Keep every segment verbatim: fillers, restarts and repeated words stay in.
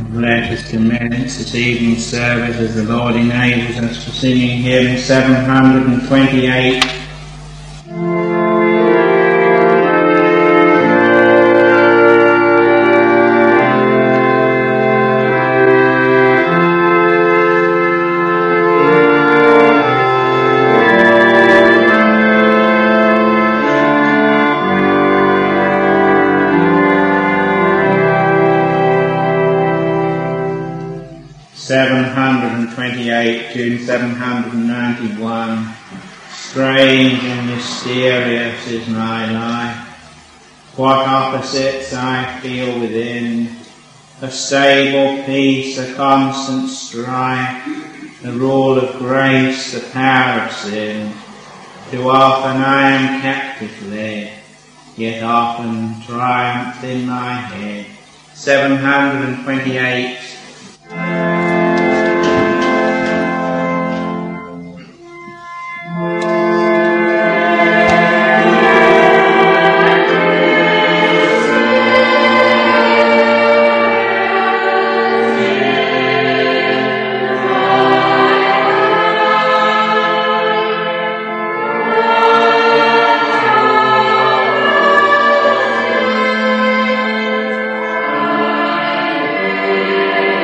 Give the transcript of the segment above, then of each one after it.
Let us commence this evening's service as the Lord enables us to singing hymn seven hundred twenty-eight. seven hundred twenty-eight, tune seven hundred ninety-one. Strange and mysterious is my life. What opposites I feel within. A stable peace, a constant strife, the rule of grace, the power of sin. Too often I am captive led, yet often triumph in my head. seven hundred twenty-eight. Yeah.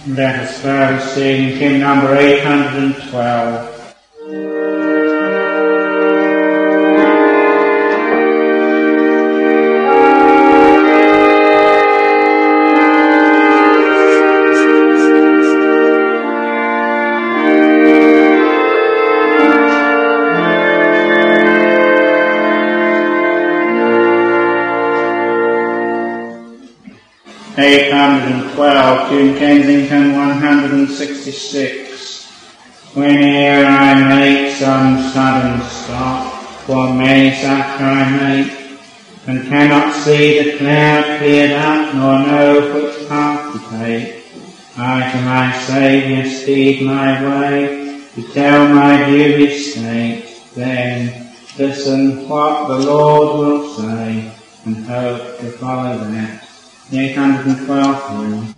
Let us first sing hymn number eight hundred twelve. eight hundred twelve, tune Kensington one hundred sixty-six. Whene'er I make some sudden stop, for many such I make, and cannot see the cloud cleared up, nor know which path to take, I to my Saviour speed my way, to tell my dubious state. Then listen what the Lord will say, and hope to follow that. The eight hundred twelfth hymn.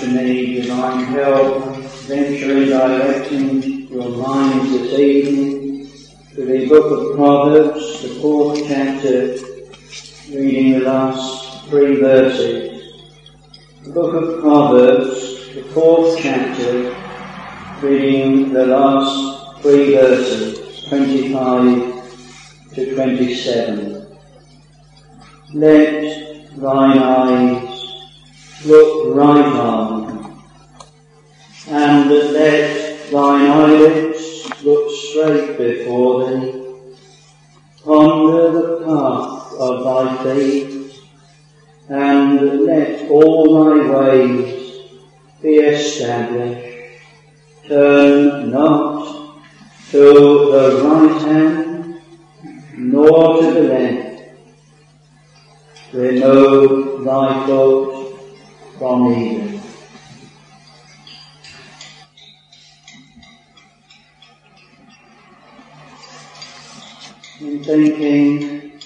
need divine help, venturing directing your minds this evening to the book of Proverbs, the fourth chapter, reading the last three verses. The book of Proverbs, the fourth chapter, reading the last three verses, twenty-five to twenty-seven. Let thine eyes look right on, and let thine eyelids look straight before thee. Ponder the path of thy feet, and let all thy ways be established. Turn not to the right hand, nor to the left. Remove thy foot from evil. In thinking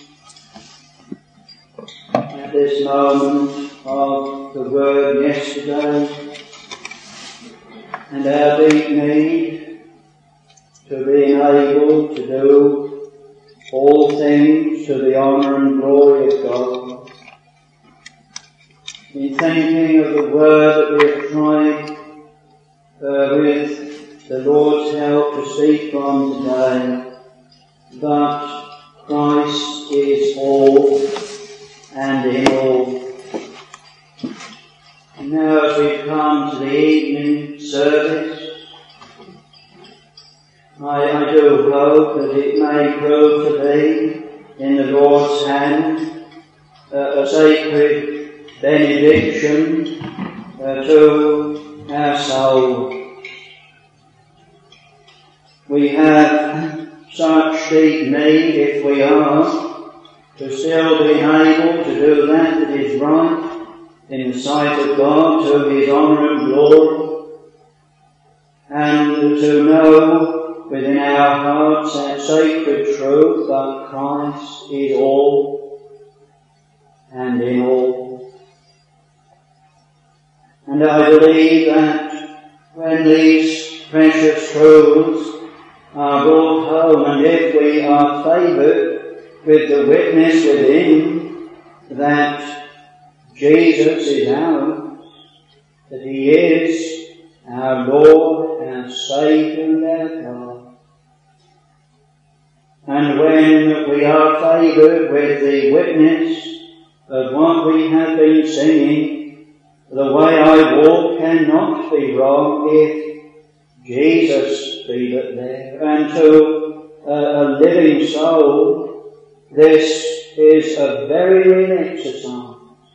at this moment of the word yesterday, and our deep need to being able to do all things to the honour and glory of God. In thinking of the word that we have tried uh, with the Lord's help to speak from today, that Christ is all and in all. And now as we come to the evening service, I, I do hope that it may prove to be in the Lord's hand uh, a sacred benediction uh, to our soul. We have such deep need, if we are, to still be able to do that that is right in the sight of God, to His honour and glory, and to know within our hearts that sacred truth that Christ is all and in all. And I believe that when these precious truths are brought home, and if we are favoured with the witness within that Jesus is ours, that He is our Lord, our Saviour, and our God. And when we are favoured with the witness of what we have been singing, the way I walk cannot be wrong if Jesus be but there. And to a living soul, this is a very real exercise.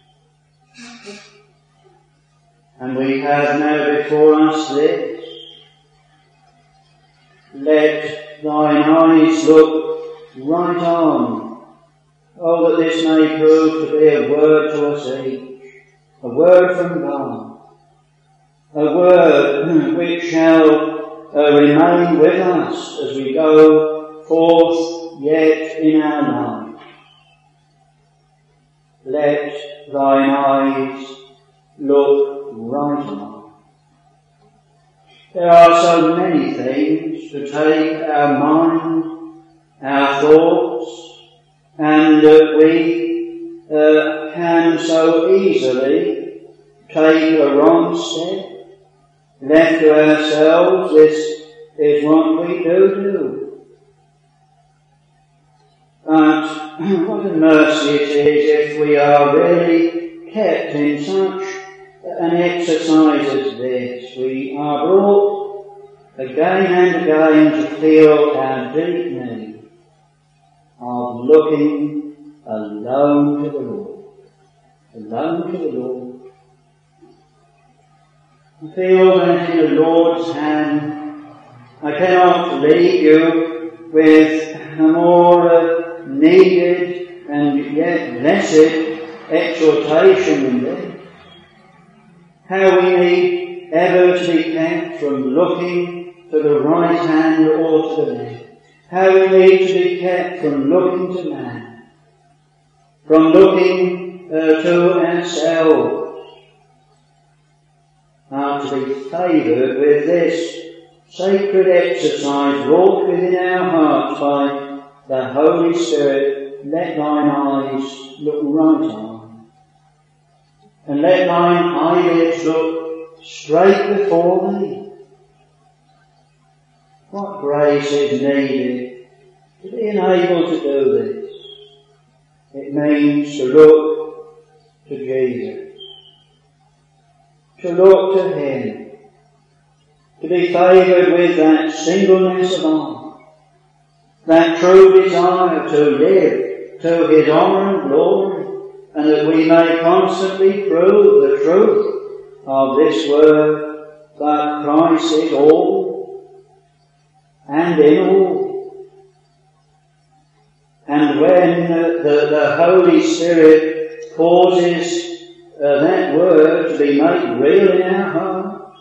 And we have now before us this: let thine eyes look right on. Oh, that this may prove to be a word to us each, a word from God, a word which shall uh, remain with us as we go forth yet in our life. Let thine eyes look right on. There are so many things to take our mind, our thoughts, and uh, we uh, can so easily take a wrong step. Left to ourselves, this is what we do do. But what a mercy it is if we are really kept in such an exercise as this. We are brought again and again to feel our deep need of looking alone to the Lord. Alone to the Lord. I feel that in the Lord's hand I cannot leave you with a more uh, needed and yet blessed exhortation than this. How we need ever to be kept from looking to the right hand or to the left. How we need to be kept from looking to man, from looking uh, to ourselves. are to be favoured with this sacred exercise wrought within our hearts by the Holy Spirit. Let thine eyes look right on, and let thine eyelids look straight before thee. What grace is needed to be enabled to do this? It means to look to Jesus, to look to Him, to be favoured with that singleness of heart, that true desire to live to His honour and glory, and that we may constantly prove the truth of this word, that Christ is all and in all. And when uh, the, the Holy Spirit causes uh, that word to be made real in our hearts,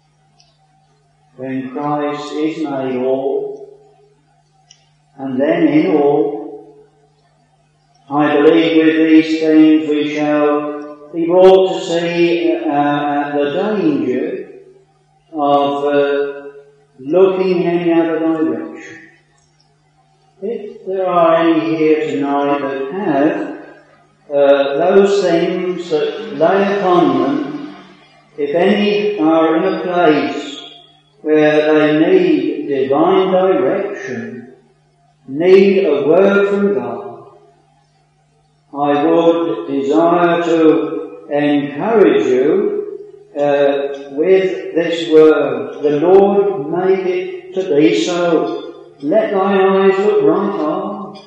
when Christ is made all, and then in all, I believe with these things we shall be brought to see uh, the danger of uh, looking in any other direction. If there are any here tonight that have uh, those things that lay upon them, if any are in a place where they need divine direction, need a word from God, I would desire to encourage you uh, with this word. The Lord made it to be so. Let thine eyes look right on.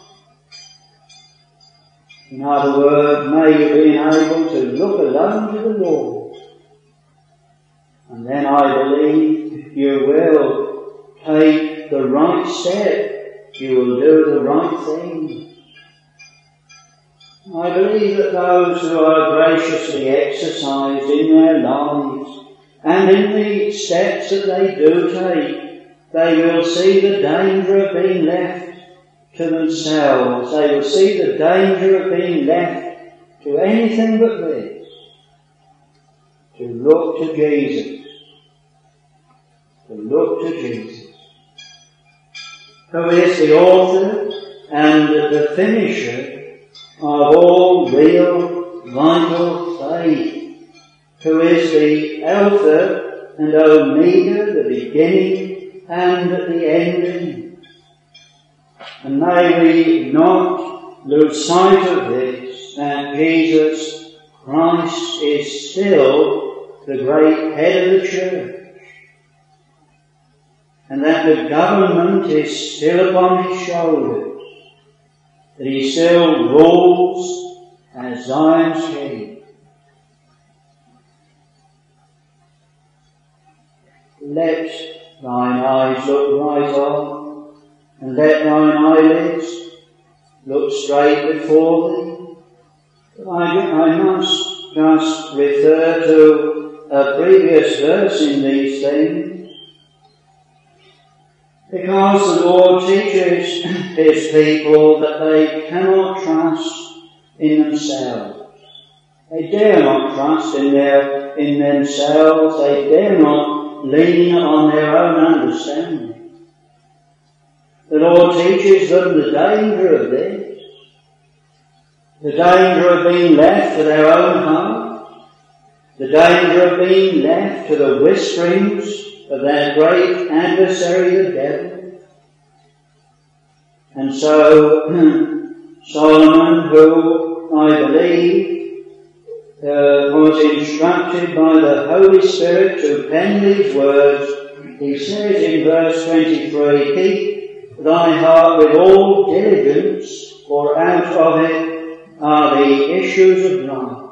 In other words, may you be able to look alone to the Lord. And then I believe you will take the right step. You will do the right thing. I believe that those who are graciously exercised in their lives and in the steps that they do take, they will see the danger of being left to themselves. They will see the danger of being left to anything but this. To look to Jesus. To look to Jesus, who is the author and the finisher of all real, vital faith, who is the Alpha and Omega, the beginning and the ending. And may we not lose sight of this, that Jesus Christ is still the great head of the church, and that the government is still upon his shoulders, that he still rules as Zion's king. Let thine eyes look right on, and let thine eyelids look straight before thee. I, I must just refer to a previous verse in these things, because the Lord teaches His people that they cannot trust in themselves. They dare not trust in their in themselves. They dare not lean on their own understanding. The Lord teaches them the danger of this, the danger of being left to their own heart, the danger of being left to the whisperings of their great adversary, the devil. And so Solomon, who I believe uh, was instructed by the Holy Spirit to pen these words, he says in verse twenty-three, keep thy heart with all diligence, for out of it are the issues of life.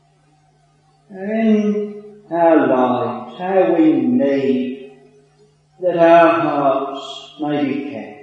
In our lives, how we need that our hearts may be kept.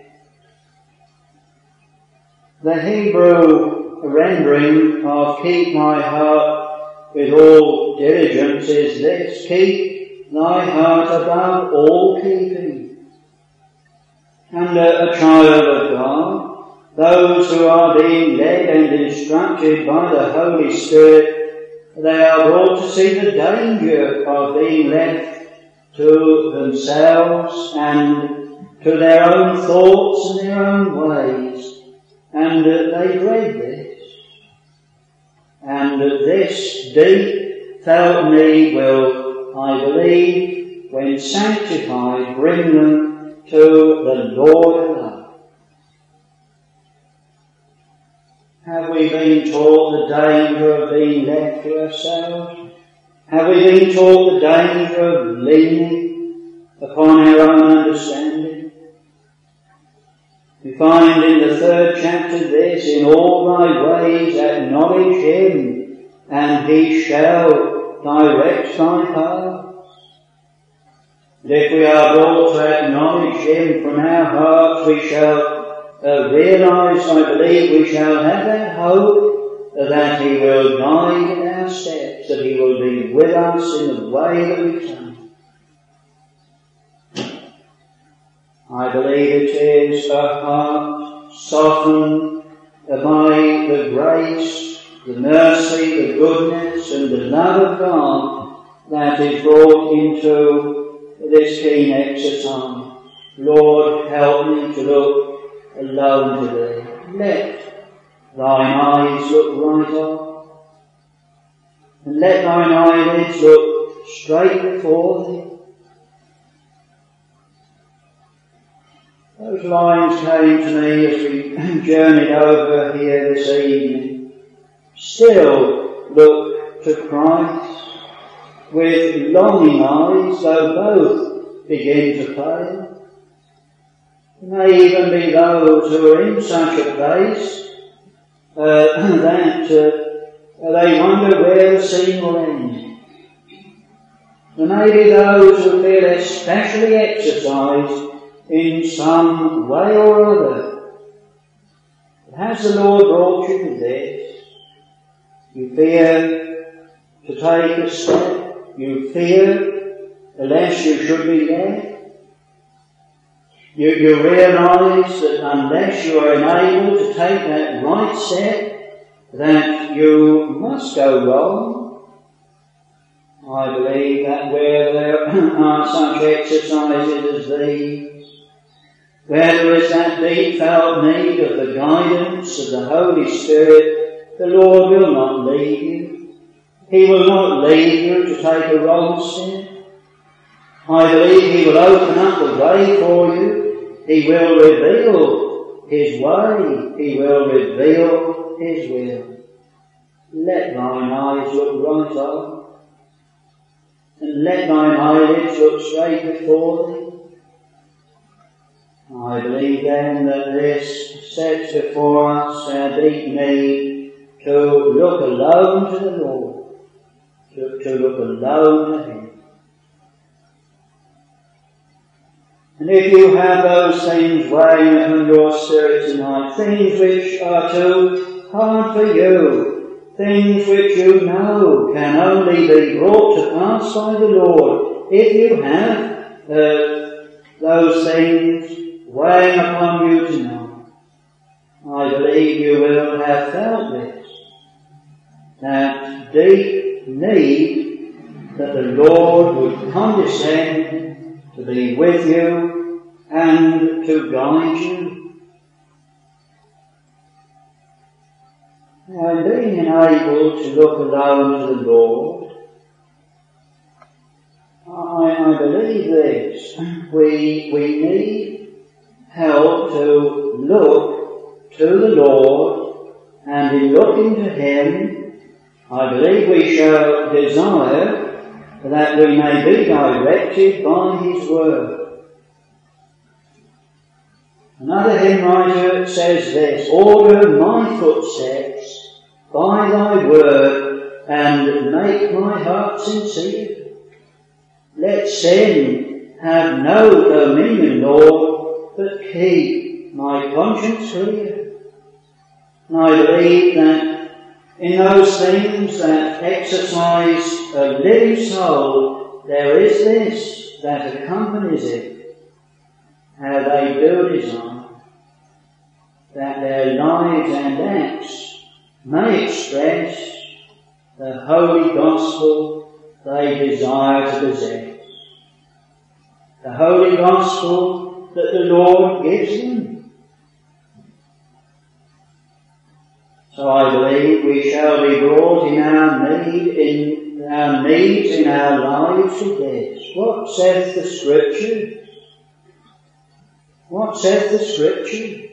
The Hebrew rendering of keep my heart with all diligence is this: keep thy heart above all keeping. And a, a child of God, those who are being led and instructed by the Holy Spirit, They are brought to see the danger of being left to themselves and to their own thoughts and their own ways. And uh, they dread this. And uh, this deep felt need will, I believe, when sanctified, bring them to the Lord alone. Have we been taught the danger of being left to ourselves? Have we been taught the danger of leaning upon our own understanding? We find in the third chapter this, in all thy ways acknowledge him, and he shall direct thy paths. And if we are brought to acknowledge him from our hearts, we shall Uh, realise, I believe, we shall have that hope that he will guide our steps, that he will be with us in the way that we take. I believe it is a heart softened by the grace, the mercy, the goodness and the love of God that is brought into this keen exercise. Lord, help me to look alone to thee. Let thine eyes look right on, and let thine eyelids look straight before thee. Those lines came to me as we journeyed over here this evening. Still look to Christ with longing eyes, though both begin to fail. There may even be those who are in such a place uh, that uh, they wonder where the scene will end. There may be those who feel especially exercised in some way or other. But has the Lord brought you to this? You fear to take a step. You fear lest you should be left. You, you realise that unless you are enabled to take that right step, that you must go wrong. I believe that where there are such exercises as these, where there is that deep felt need of the guidance of the Holy Spirit, the Lord will not leave you. He will not leave you to take a wrong step. I believe he will open up the way for you. He will reveal his way. He will reveal his will. Let thine eyes look right on, and let thine eyelids look straight before thee. I believe then that this sets before us our deep need to look alone to the Lord, to, to look alone to him. And if you have those things weighing upon your spirit tonight, things which are too hard for you, things which you know can only be brought to pass by the Lord, if you have uh, those things weighing upon you tonight, I believe you will have felt this, that deep need that the Lord would condescend to be with you and to guide you. And being enabled to look alone to the Lord, I, I believe this. We, we need help to look to the Lord, and in looking to him, I believe we shall desire that we may be directed by his word. Another hymn writer says this: order my footsteps by thy word, and make my heart sincere. Let sin have no dominion, Lord, but keep my conscience clear. And I believe that in those things that exercise a living soul, there is this that accompanies it, how they do desire that their lives and acts may express the holy gospel they desire to possess. The holy gospel that the Lord gives them. So I believe we shall be brought in our need, in our needs in our lives to this. What saith the Scripture? What saith the Scripture?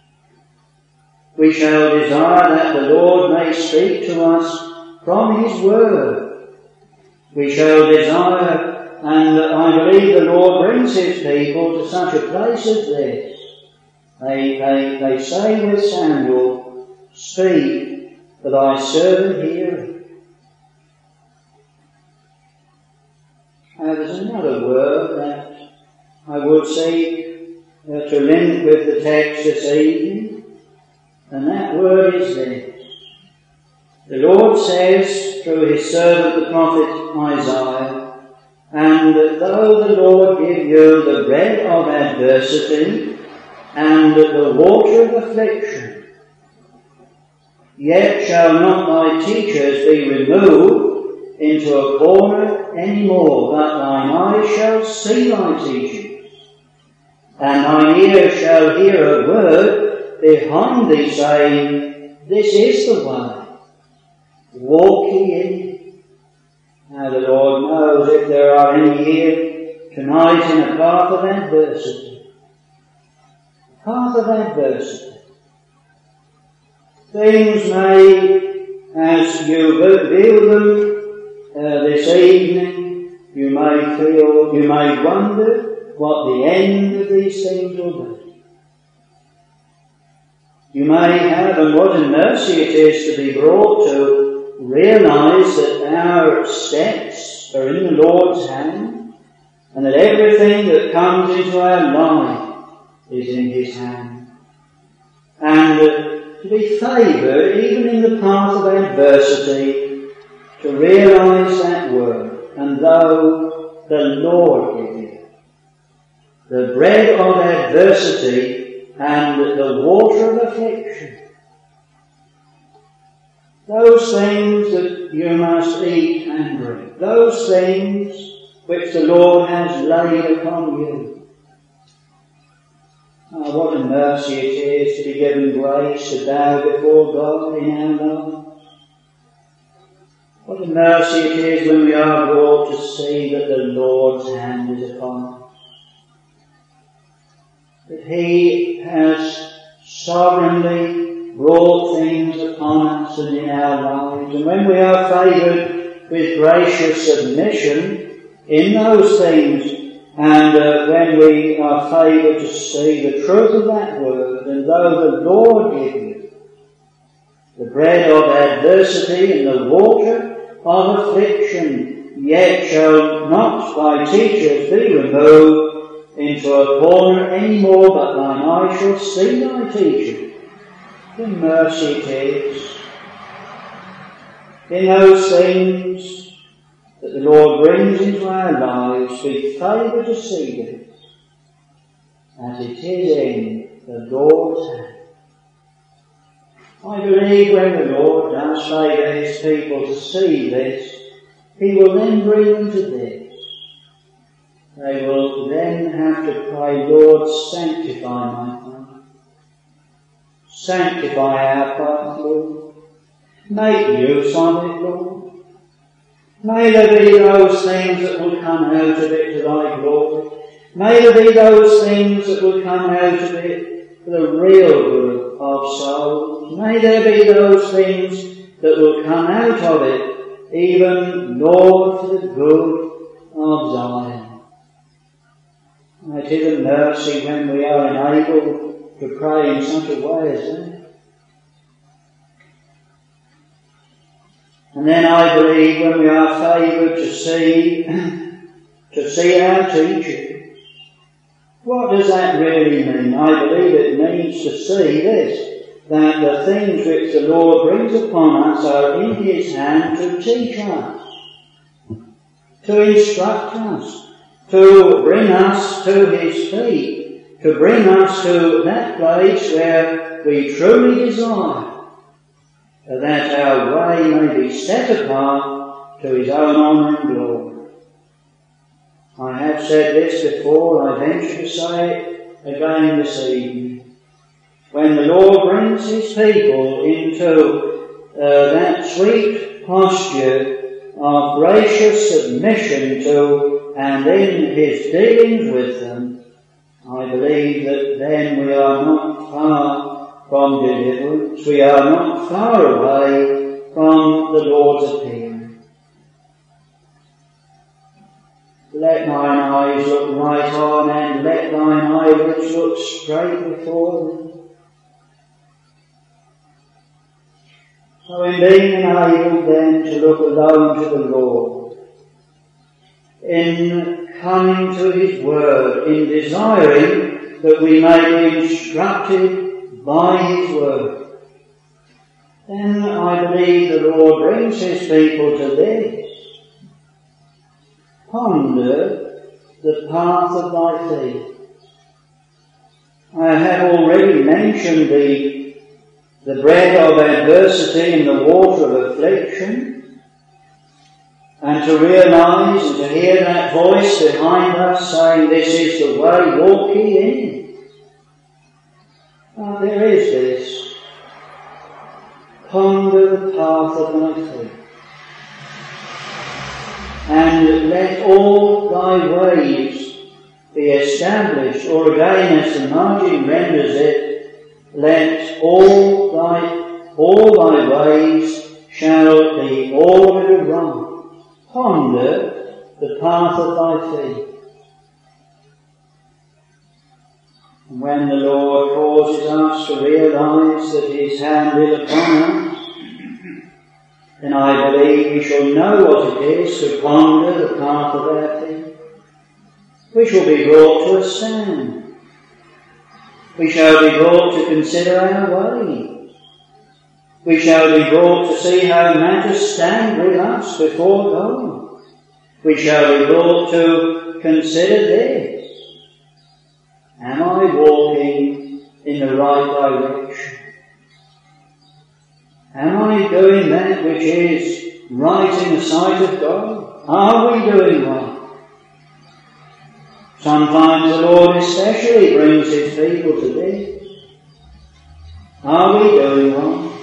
We shall desire that the Lord may speak to us from His Word. We shall desire, and I believe the Lord brings His people to such a place as this. They, they, they say with Samuel, "Speak, for thy servant heareth." Now there's another word that I would seek uh, to link with the text this evening, and that word is this. The Lord says through His servant the prophet Isaiah, "And though the Lord give you the bread of adversity and the water of affliction, yet shall not thy teachers be removed into a corner any more, but thine eyes shall see thy teachers, and thine ears shall hear a word behind thee saying, This is the way, walk ye in it." Now the Lord knows if there are any here tonight in a path of adversity. Path of adversity. Things may, as you view them uh, this evening, you may feel, you may wonder what the end of these things will be. You may have, and what a mercy it is to be brought to realise that our steps are in the Lord's hand, and that everything that comes into our life is in His hand. And uh, to be favoured, even in the path of adversity, to realise that word, "And though the Lord give you the bread of adversity and the water of affliction," those things that you must eat and drink, those things which the Lord has laid upon you. Oh, what a mercy it is to be given grace to bow before God in our lives. What a mercy it is when we are brought to see that the Lord's hand is upon us. That He has sovereignly brought things upon us and in our lives. And when we are favoured with gracious submission in those things, and uh, when we are favoured to see the truth of that word, and though the Lord give you the bread of adversity and the water of affliction, yet shall not thy teachers be removed into a corner any more, but thine eyes shall see thy teachers. The mercy it is in those things that the Lord brings into our lives, be favoured to see this, that it is in the Lord's hand. I believe when the Lord does favour His people to see this, He will then bring them to this. They will then have to pray, "Lord, sanctify my path. Sanctify our path, Lord. Make use of it, Lord. May there be those things that will come out of it to thy glory. May there be those things that will come out of it for the real good of souls. May there be those things that will come out of it, even, Lord, for the good of Zion." It is a mercy when we are enabled to pray in such a way as that. And then I believe when we are favoured to see, to see our teachers, what does that really mean? I believe it means to see this, that the things which the Lord brings upon us are in His hand to teach us, to instruct us, to bring us to His feet, to bring us to that place where we truly desire that our way may be set apart to his own honour and glory. I have said this before, I venture to say it again this evening. When the Lord brings his people into uh, that sweet posture of gracious submission to and in his dealings with them, I believe that then we are not far from deliverance, we are not far away from the Lord's appeal. Let mine eyes look right on, and let thine eyelids look straight before them. So in being enabled then to look alone to the Lord, in coming to his word, in desiring that we may be instructed by his word, then I believe the Lord brings his people to this. Ponder the path of thy feet. I have already mentioned the, the bread of adversity and the water of affliction, and to realise and to hear that voice behind us saying, this is the way, walk ye in. Ah, there is this. Ponder the path of thy feet. And let all thy ways be established, or again as the margin renders it, let all thy, all thy ways shall be ordered aright. Ponder the path of thy feet. And when the Lord causes us to realise that his hand is upon us, then I believe we shall know what it is to ponder the path of our feet. We shall be brought to a stand. We shall be brought to consider our ways. We shall be brought to see how matters stand with us before God. We shall be brought to consider this. Am I walking in the right direction? Am I doing that which is right in the sight of God? Are we doing right? Sometimes the Lord especially brings his people to this. Are we doing right?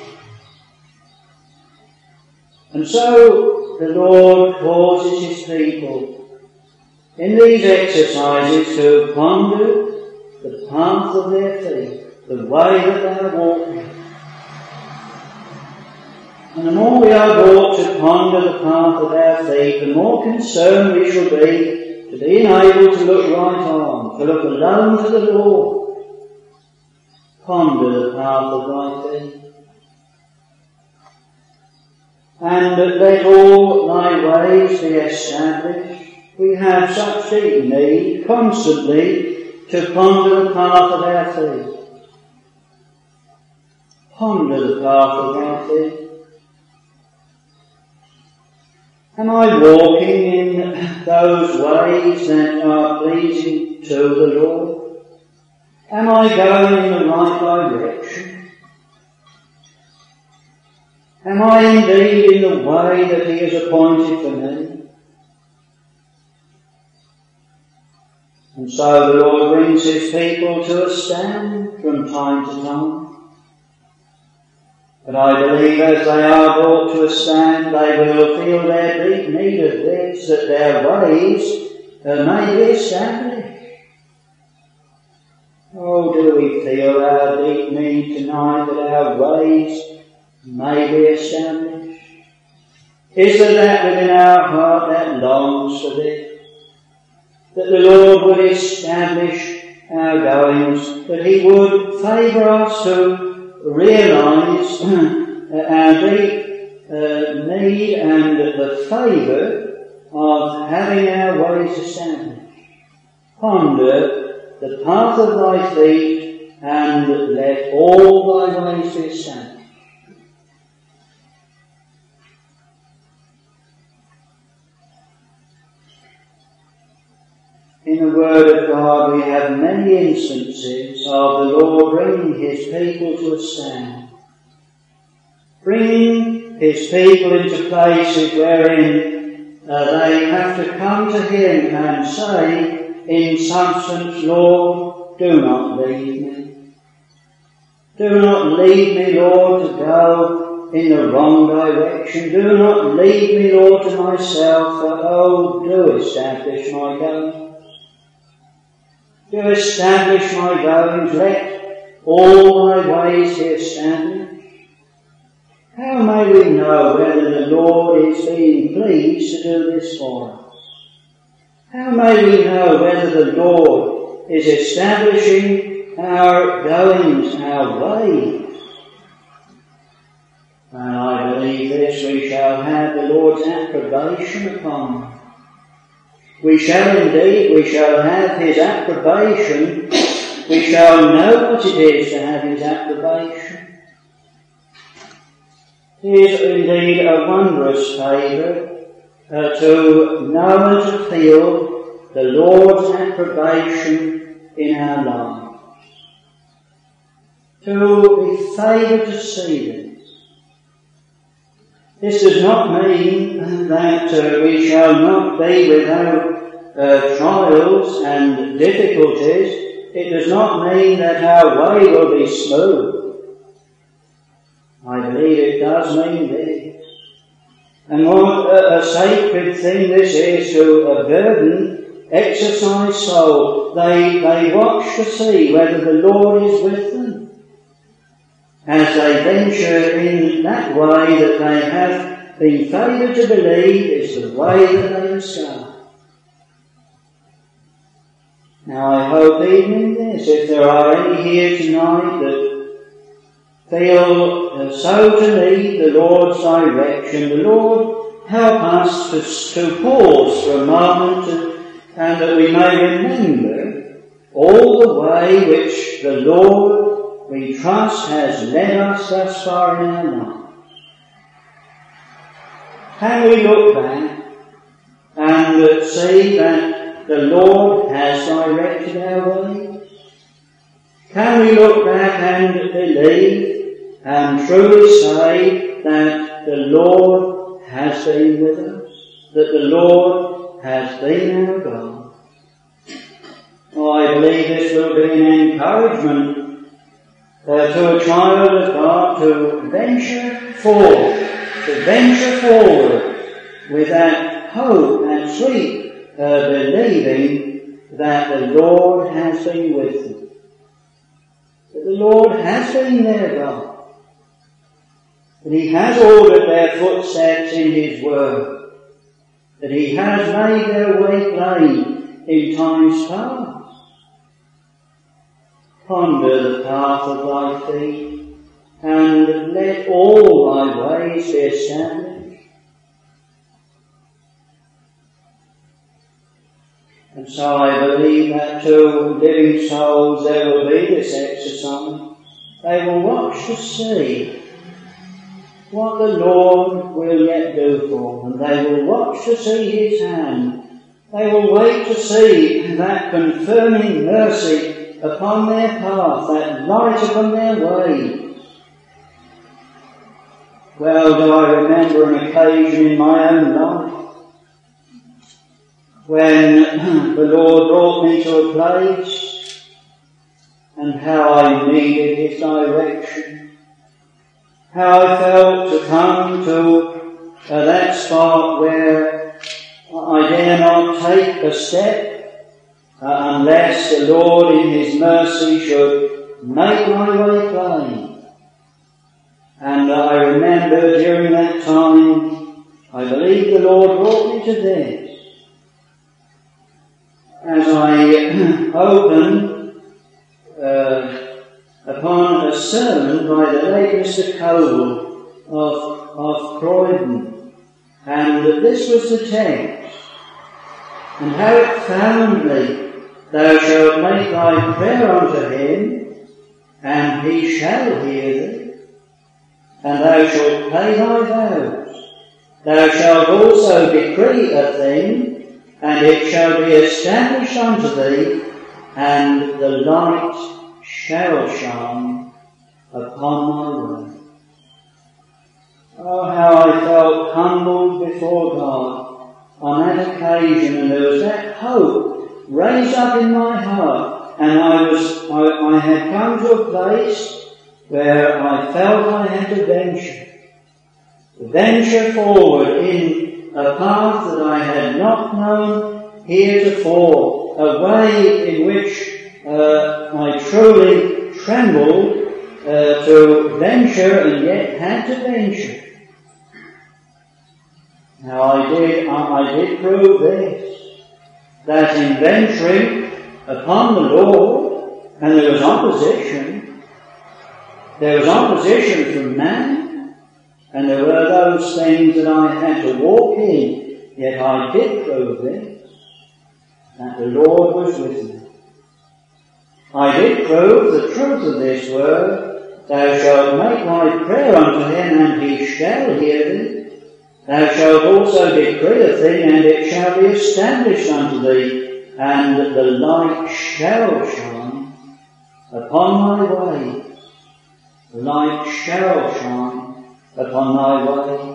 And so the Lord causes his people in these exercises to ponder the path of their feet, the way that they are walking. And the more we are brought to ponder the path of our feet, the more concerned we shall be to be enabled to look right on, to look alone to the Lord. Ponder the path of thy feet. And let all thy ways be established. We have such deep need constantly to ponder the path of our feet. Ponder the path of our feet. Am I walking in those ways that are pleasing to the Lord? Am I going in the right direction? Am I indeed in the way that he has appointed for me? And so the Lord brings his people to a stand from time to time. But I believe as they are brought to a stand, they will feel their deep need of this, that their ways uh, may be established. Oh, do we feel our deep need tonight that our ways may be established? Is there that within our heart that longs for this? That the Lord would establish our goings, that he would favour us to realise our deep uh, need and the favour of having our ways established. Ponder the path of thy feet, and let all thy ways be established. In the Word of God we have many instances of the Lord bringing his people to a stand. bringing his people into places wherein uh, they have to come to him and say, in substance, Lord, do not leave me. Do not lead me, Lord, to go in the wrong direction. Do not lead me, Lord, to myself, but oh, do establish my goings. Do establish my goings. Let all my ways be established. How may we know whether the Lord is being pleased to do this for us? How may we know whether the Lord is establishing our goings, our ways? And I believe this, we shall have the Lord's approbation upon us. We shall indeed, we shall have his approbation. We shall know what it is to have his approbation. It is indeed a wondrous favour uh, to know and to feel the Lord's approbation in our lives. To be favoured to see this. This does not mean that uh, we shall not be without uh, trials and difficulties. It does not mean that our way will be smooth. I believe it does mean this. And what a, a sacred thing this is to a burdened, exercised soul. They, they watch to see whether the Lord is with them, as they venture in that way that they have been favoured to believe is the way that they must go. Now I hope even in this, if there are any here tonight that feel uh, so to need the Lord's direction, the Lord help us to, to pause for a moment and, and that we may remember all the way which the Lord, we trust, has led us thus far in our lives. Can we look back and uh, see that the Lord has directed our ways? Can we look back and believe and truly say that the Lord has been with us, that the Lord has been our God? Oh, I believe this will be an encouragement uh, to a child of God to venture forward, to venture forward with that hope and sweet uh, believing that the Lord has been with them, that the Lord has been their God, that he has ordered their footsteps in his word, that he has made their way plain in times past. Ponder the path of thy feet, and let all thy ways be established. And so I believe that to living souls there will be this exercise. They will watch to see what the Lord will yet do for them. They will watch to see his hand. They will wait to see that confirming mercy upon their path, that light upon their way. Well, do I remember an occasion in my own life when the Lord brought me to a place and how I needed his direction. How I felt to come to uh, that spot where I dare not take a step uh, unless the Lord in his mercy should make my way plain. And uh, I remember during that time, I believe the Lord brought me to this. As I opened uh, upon a sermon by the late Mister Cole of, of Croydon. And this was the text. And how it found me, thou shalt make thy prayer unto him, and he shall hear thee. And thou shalt pay thy vows. Thou shalt also decree a thing, and it shall be established unto thee, and the light shall shine upon thy way. Oh, how I felt humbled before God on that occasion, and there was that hope raised up in my heart, and I was, I, I had come to a place where I felt I had to venture, to venture forward in a path that I had not known heretofore, a way in which uh, I truly trembled uh, to venture and yet had to venture. Now I did, I, I did prove this, that in venturing upon the Lord, and there was opposition, there was opposition from man, and there were those things that I had to walk in, yet I did prove this, that the Lord was with me. I did prove the truth of this word, thou shalt make thy prayer unto him, and he shall hear thee. Thou shalt also decree a thing, and it shall be established unto thee, and the light shall shine upon thy way. The light shall shine upon thy way.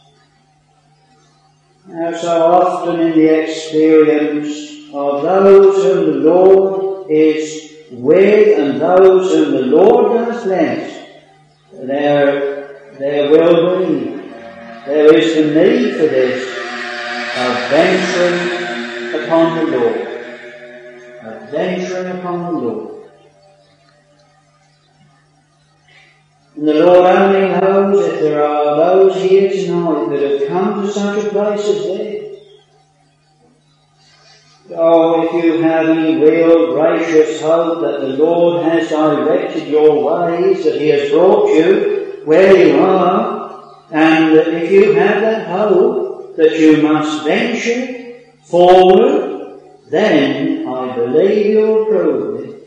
Now, so often in the experience of those whom the Lord is with and those whom the Lord does bless, there, there will be, there is the need for this, of venturing upon the Lord. Of venturing upon the Lord. And the Lord only knows if there are those here tonight that have come to such a place as this. Oh, if you have any real gracious hope that the Lord has directed your ways, that he has brought you where you are, and if you have that hope that you must venture forward, then I believe you'll prove it.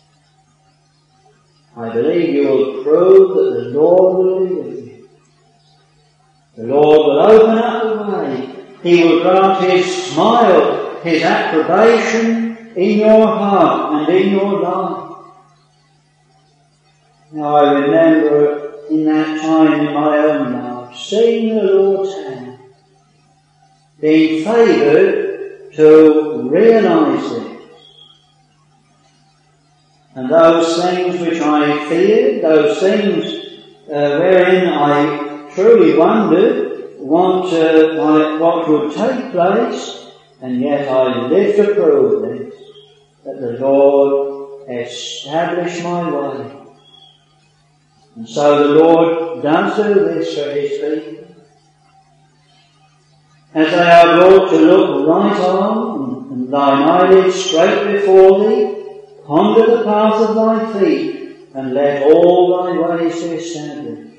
I believe you'll prove that the Lord will be with you. The Lord will open up the way. He will grant his smile, his approbation in your heart and in your life. Now I remember in that time in my own life, seeing the Lord's hand, being favoured to realise it. And those things which I feared, those things uh, wherein I truly wondered what, uh, I, what would take place, and yet I lived to prove this, that the Lord established my way. And so the Lord does do this for his people. As they are brought to look right on, and thine eyelids straight before thee, ponder the path of thy feet, and let all thy ways be established.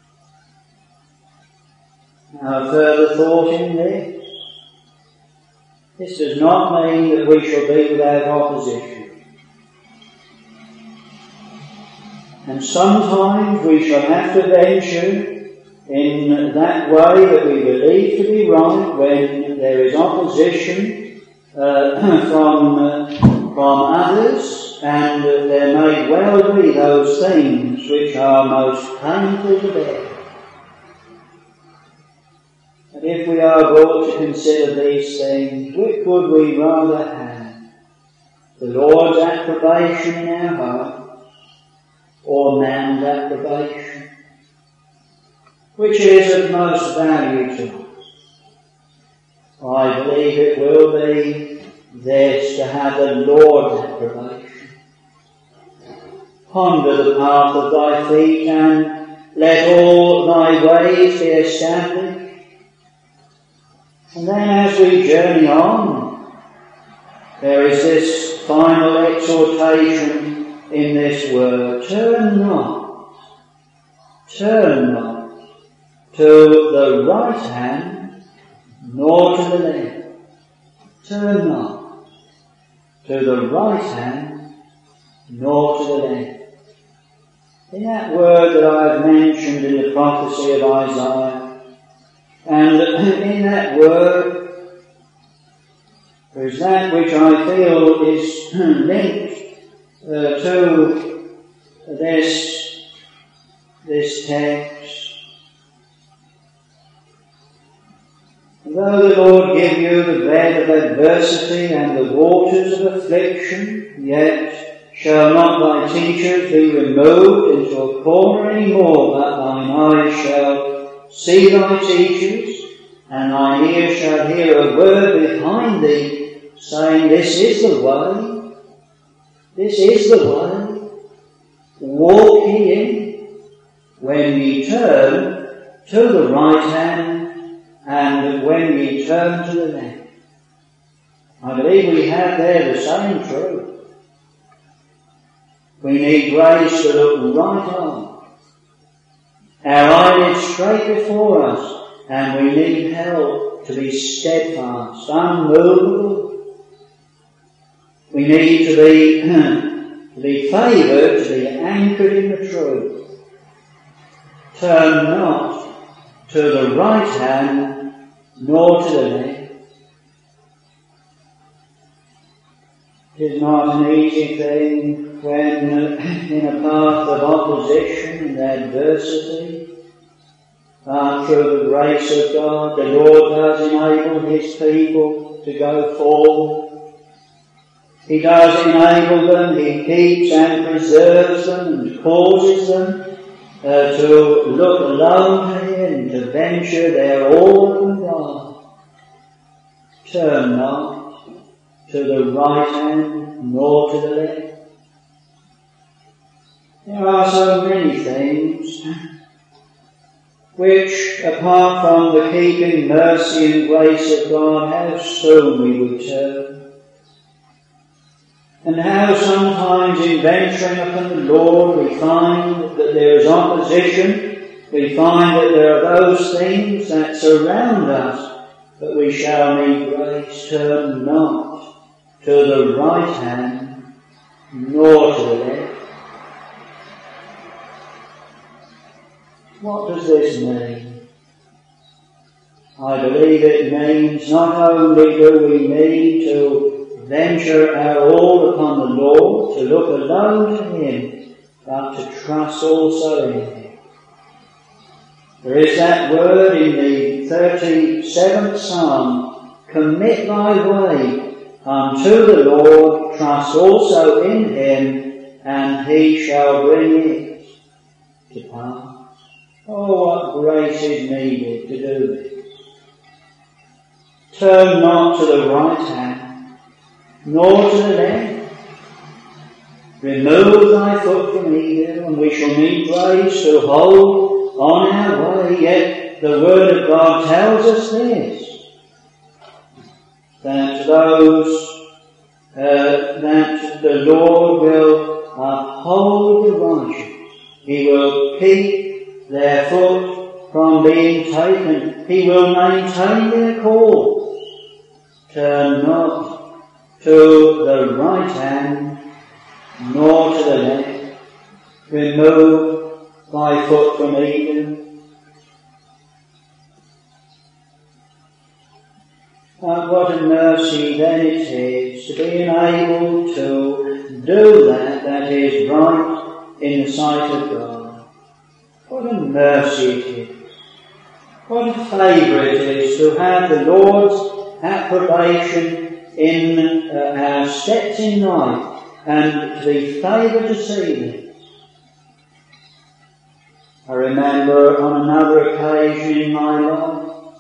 Now a further thought in this. This does not mean that we shall be without opposition. And sometimes we shall have to venture in that way that we believe to be right when there is opposition uh, from, uh, from others, and uh, there may well be those things which are most painful to bear. And if we are brought to consider these things, which would we rather have? The Lord's approbation in our heart, or man's approbation? Which is of most value to us? I believe it will be this, to have the Lord's approbation. Ponder the path of thy feet, and let all thy ways be established. And then as we journey on, there is this final exhortation in this word: turn not, turn not to the right hand, nor to the left. Turn not to the right hand, nor to the left. In that word that I have mentioned in the prophecy of Isaiah, and in that word, there is that which I feel is linked uh, to this, this text. Though the Lord give you the bed of adversity and the waters of affliction, yet shall not thy teachers be removed into a corner any more, but thine eyes shall see thy teachers, and thine ears shall hear a word behind thee, saying, This is the way, this is the way, walk ye in, when ye turn to the right hand, and when ye turn to the left. I believe we have there the same truth. We need grace to look right on, our eyelids straight before us, and we need help to be steadfast, unmovable. We need to be, to be favoured, to be anchored in the truth. Turn not to the right hand, nor to the left. It is not an easy thing when uh, in a path of opposition and adversity, but through the grace of God, the Lord does enable His people to go forward. He does enable them, He keeps and preserves them and causes them Uh, to look alone to Him, to venture their all on God. Turn not to the right hand, nor to the left. There are so many things which, apart from the keeping mercy and grace of God, how soon we would turn. And how sometimes in venturing upon the Lord we find that there is opposition, we find that there are those things that surround us, but we shall need grace. Turn not to the right hand, nor to the left. What does this mean? I believe it means not only do we need to venture our all upon the Lord, to look alone to Him, but to trust also in Him. There is that word in the thirty-seventh Psalm, commit thy way unto the Lord, trust also in Him, and He shall bring it to pass. Oh, what grace is needed to do this. Turn not to the right hand, nor to the left. Remove thy foot from evil, and we shall need grace to hold on our way. Yet the Word of God tells us this, that those, uh, that the Lord will uphold the righteous. He will keep their foot from being taken. He will maintain their cause. Turn not to the right hand, nor to the left. Remove thy foot from evil. And what a mercy then it is to be enabled to do that that is right in the sight of God. What a mercy it is. What a favour it is to have the Lord's approbation in uh, our steps in life, and to be favoured to see this. I remember on another occasion in my life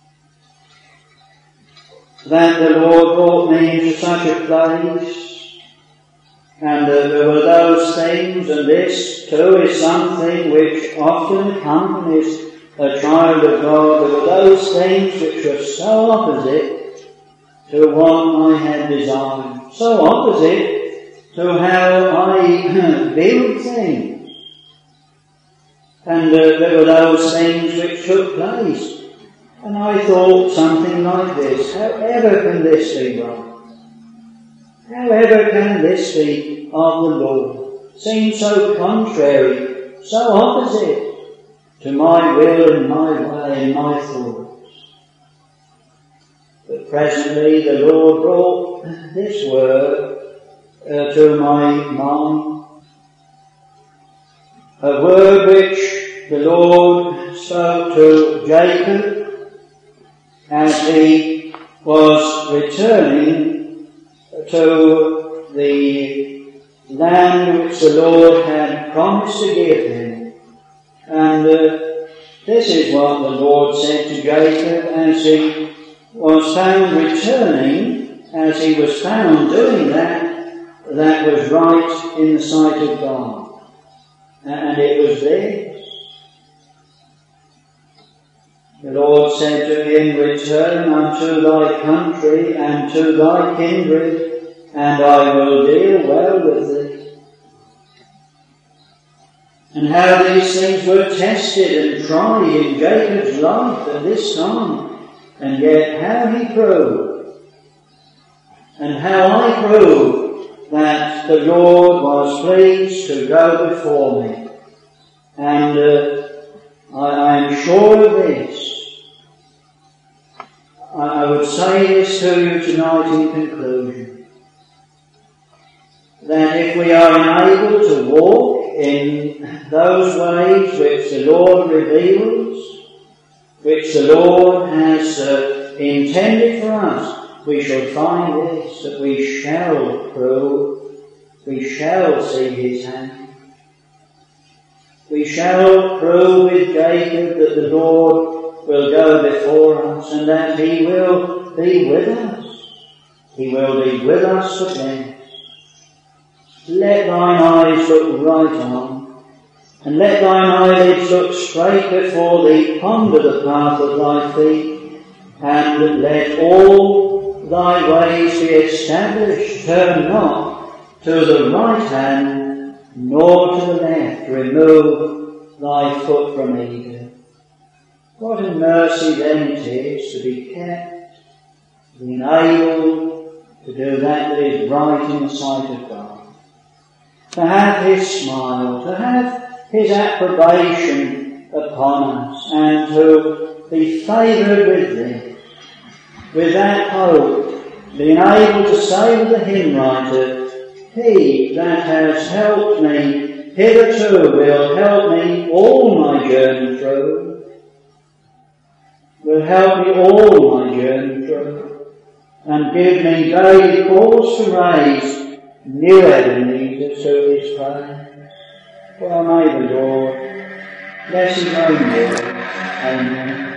that the Lord brought me into such a place, and uh, there were those things, and this too is something which often accompanies a child of God. There were those things which were so opposite to what I had desired, so opposite to how I build things. And uh, there were those things which took place, and I thought something like this: however can this be right? However can this be of the Lord? Seems so contrary, so opposite to my will and my way and my thoughts. But presently the Lord brought this word uh, to my mind, a word which the Lord spoke to Jacob as he was returning to the land which the Lord had promised to give him. And uh, this is what the Lord said to Jacob as he was found returning, as he was found doing that, that was right in the sight of God. And it was this. The Lord said to him, return unto thy country and to thy kindred, and I will deal well with thee. And how these things were tested and tried in Jacob's life at this time, and yet how he proved, and how I proved that the Lord was pleased to go before me. And uh, I, I am sure of this. I, I would say this to you tonight in conclusion, that if we are unable to walk in those ways which the Lord reveals, which the Lord has uh, intended for us, we shall find this, that we shall prove, we shall see his hand. We shall prove with Jacob that the Lord will go before us and that he will be with us. He will be with us for death. Let thine eyes look right on, and let thine eyelids look straight before thee, ponder the path of thy feet, and let all thy ways be established. Turn not to the right hand, nor to the left. Remove thy foot from evil. What a mercy then it is to be kept, to be enabled to do that that is right in the sight of God. To have his smile, to have his approbation upon us, and to be favoured with this, with that hope, being able to say with the hymn writer, he that has helped me hitherto will help me all my journey through, will help me all my journey through, and give me daily cause to raise new Ebenezer to his praise. Well, may the Lord bless his own word. Amen.